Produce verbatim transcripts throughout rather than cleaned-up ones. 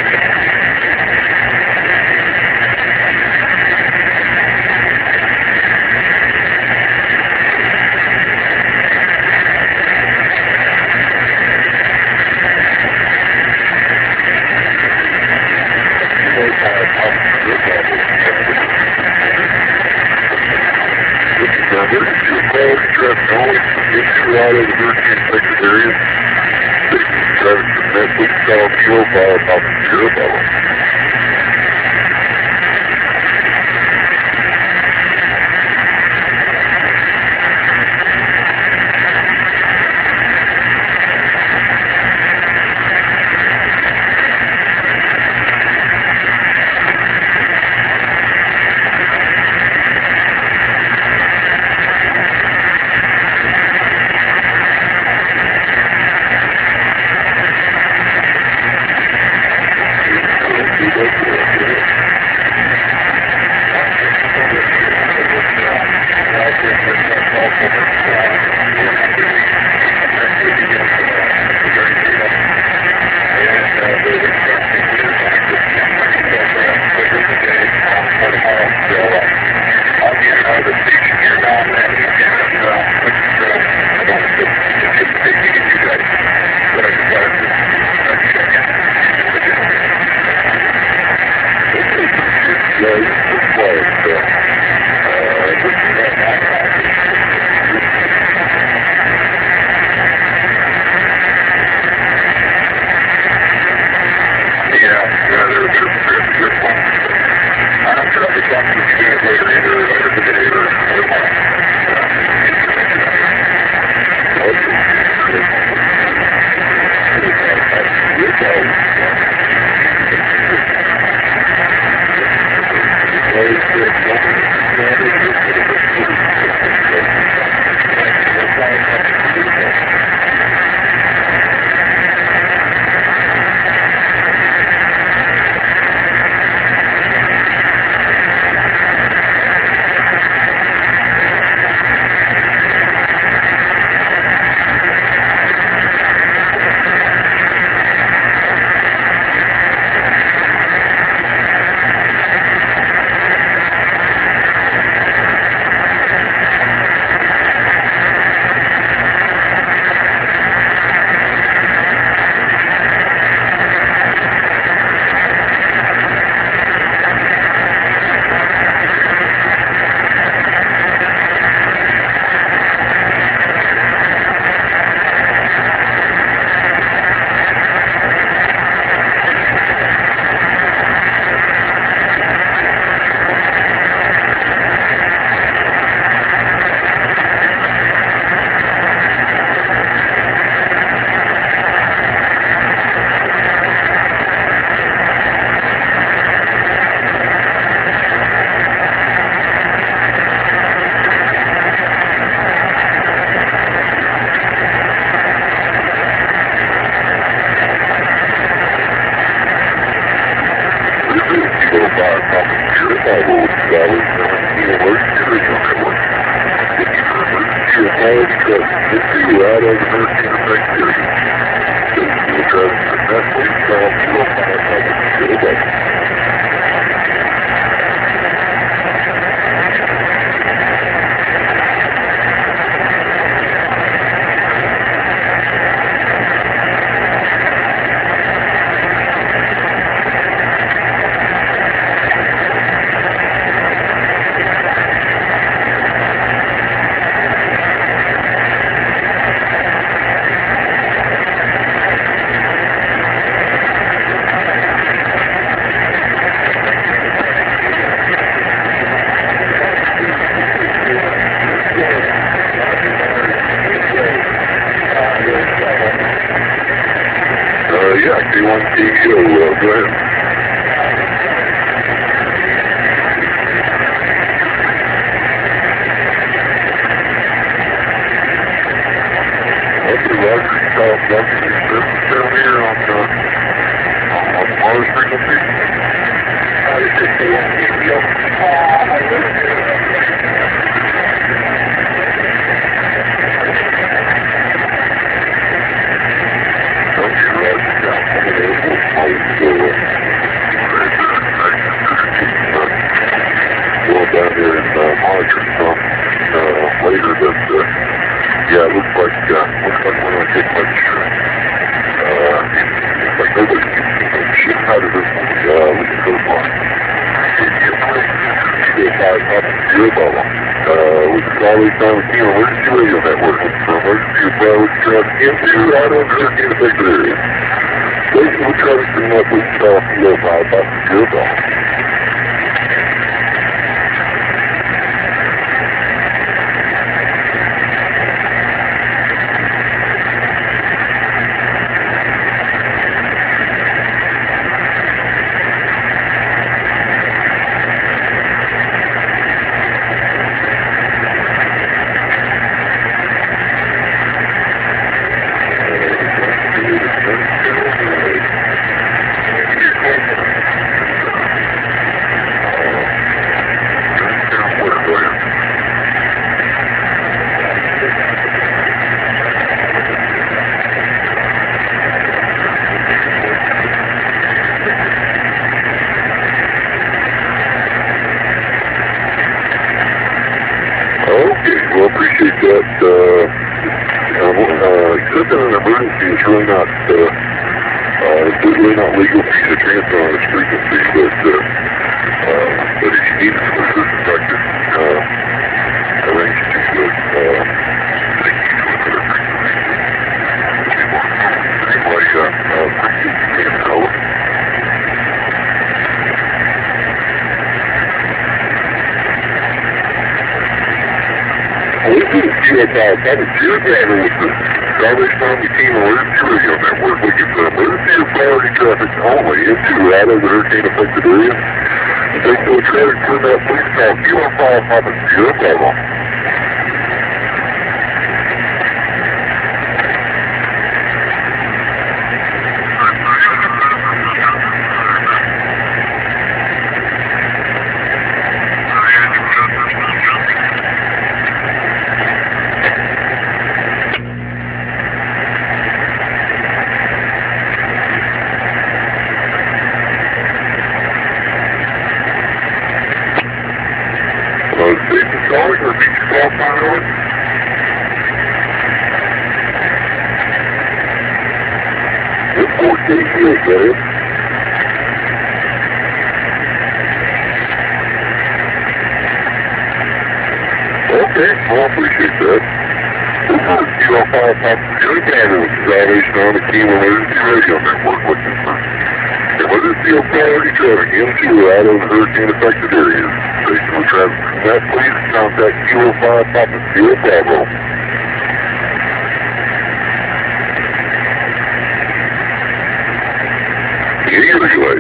yeah, K one T V O, uh, go ahead. Okay, Roger, uh, Roger, service down here on, uh, on, on Mars frequency. Uh, this is K one T V O. Okay, Roger, yeah, I'm going to go five, Papa Sierra Bravo. Uh, with the Solid Sound Team Emergency Radio Network for emergency Bravo traffic into out of hurricane affected area. Station with traffic from that police off Kilo five, Papa Sierra Bravo. Okay, well, appreciate that. Uh, uh, accepting an emergency is really not, uh, uh, it's really not legal for you to transfer on this frequency, but, uh, uh, but if you need some assistance, I can, uh, arrange to, uh, uh, take you to another frequency. Anyway, uh, uh, appreciate you being calling. This is G F I, Papa Sierra Bravo with the Salvation Army Team Emergency Radio Network looking for emergency or priority traffic only into or out of the hurricane affected area. Take no traffic from that, please call G F I, Papa Sierra Bravo. Station calling or beach call finally? This four station is there. Okay, well, I appreciate that. This is G F I, Papa Sierra Bravo with the Salvation Army Team Emergency Radio Network looking for emergency or priority traffic into or out of the hurricane affected areas. Station with traffic from that, please contact G F I, Papa Sierra Bravo. Anyway.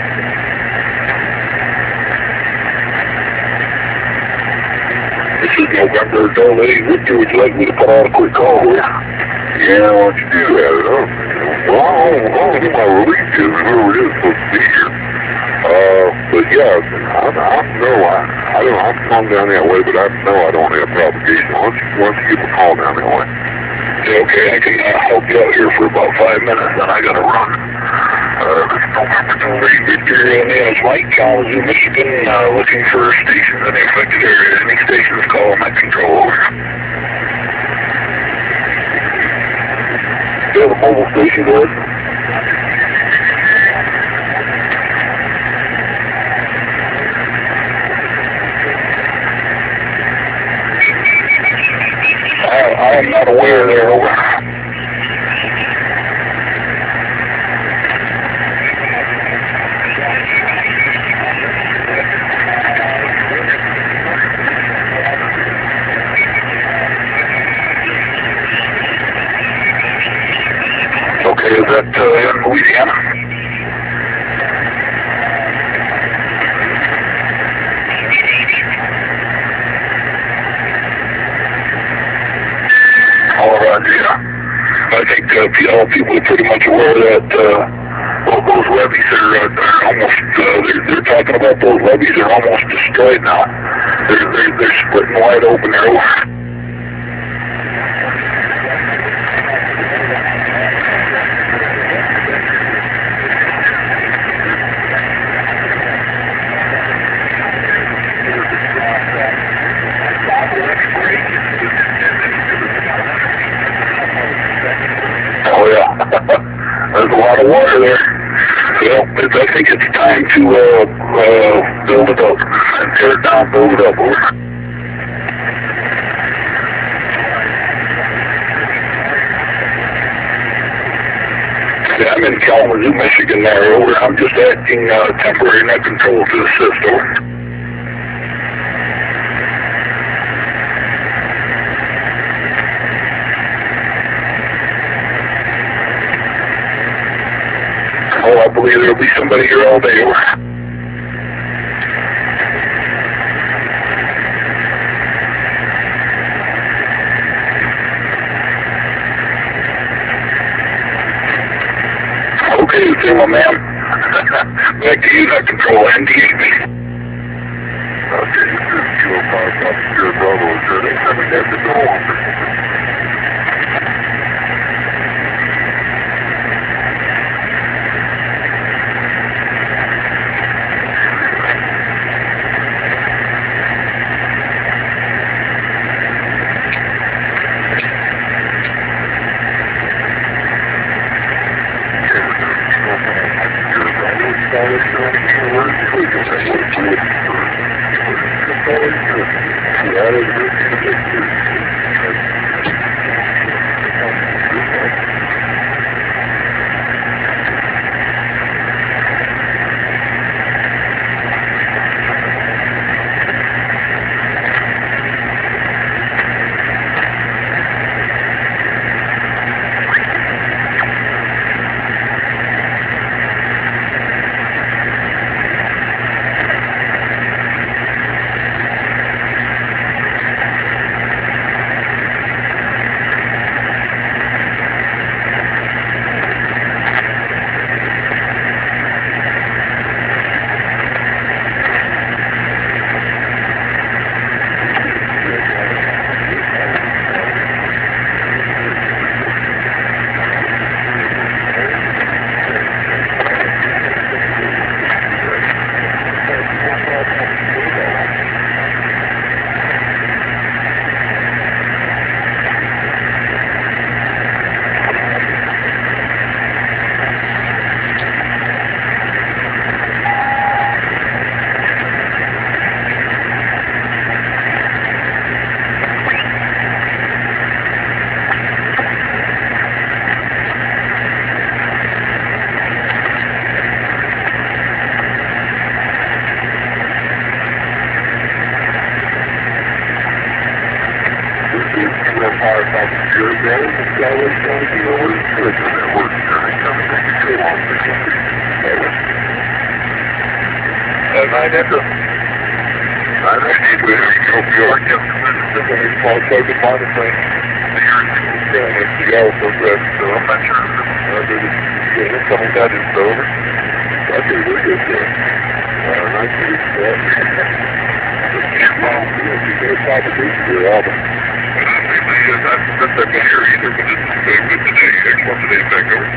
This is November Delta eight Victor. Would you like me to put on a quick call here? Yeah, why don't you do that? Huh? Well, I don't, I don't know my relief is whoever it is supposed to be here. Uh, but yeah, I, I know, I, I don't know, I'm calling down that way, but I know I don't have propagation. Why don't you, why don't you give a call down that way? Yeah, okay, I can uh, help you out here for about five minutes, then I gotta run. Uh, this is November Delta eight Victor, and it's Mike, Kalamazoo, Michigan, uh, looking for stations in the affected area. Any stations, call my control over. Do you have a mobile station there? I am not aware there, over. Okay, is that uh, in Louisiana? Colorado, yeah. I think uh, all people are pretty much aware that uh, all those levees are, uh, are almost, uh, they're, they're talking about those levees are almost destroyed now. They're, they're, they're splitting wide open there. Oh yeah, there's a lot of water there. Well, it's, I think it's time to uh, uh, build it up. Tear it down, build it up. Over. Yeah, I'm in Kalamazoo, Michigan there. Over. I'm just adding uh, temporary net control to the system. Oh, I believe there'll be somebody here all day. Okay, okay, my man. Back to you, that control N D A B. Okay, this is Kilo five, Foxtrot Bravo. Is there any coming at the door? Nine Echo. Nine Echo. York, small target monitoring. The Earth is going with the Alpha Red, so I'm not sure if the incoming that is over. Okay, we're good there. Uh, nice to meet you. Well, you're going to propagate your album. That's not that here either, but it's good today. Excellent today, back over.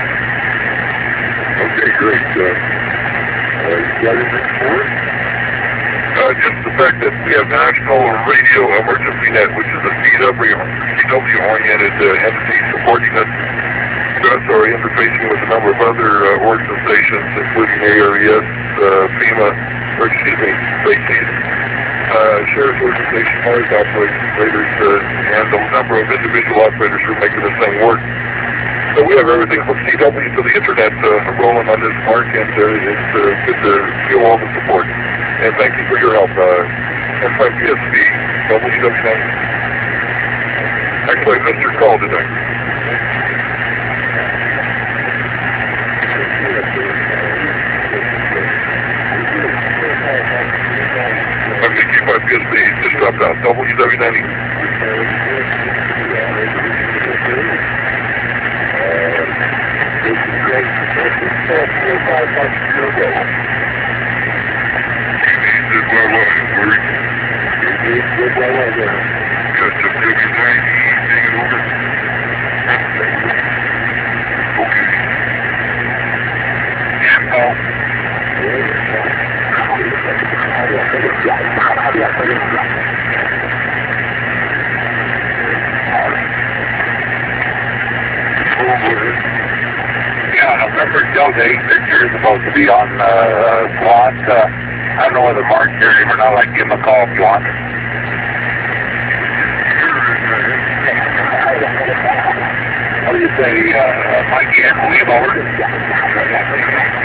Okay, great. Uh, Uh, you got anything for it? Uh, just the fact that we have National Radio Emergency Net, which is a C W-oriented uh, entity supporting us. That's our interfacing with a number of other uh, organizations, including A R E S, uh, FEMA, or excuse me, SACES, uh, Sheriff's Organization, Mars operators, uh, and a number of individual operators who are making this thing work. So we have everything from C W to the internet uh, rolling on this mark, and uh, it's uh, good to feel all the support. And thank you for your help. Uh, M five P S B, W W nine. Actually, I missed your call today. Okay, K five P S B, just dropped out. W W ninety. Yeah, I'll remember. Delta eight Victor is supposed to be on uh, SWAT. Uh, I don't know whether Mark hears him or not. I'd give him a call if you want. What do you say, uh, Mikey, and William over?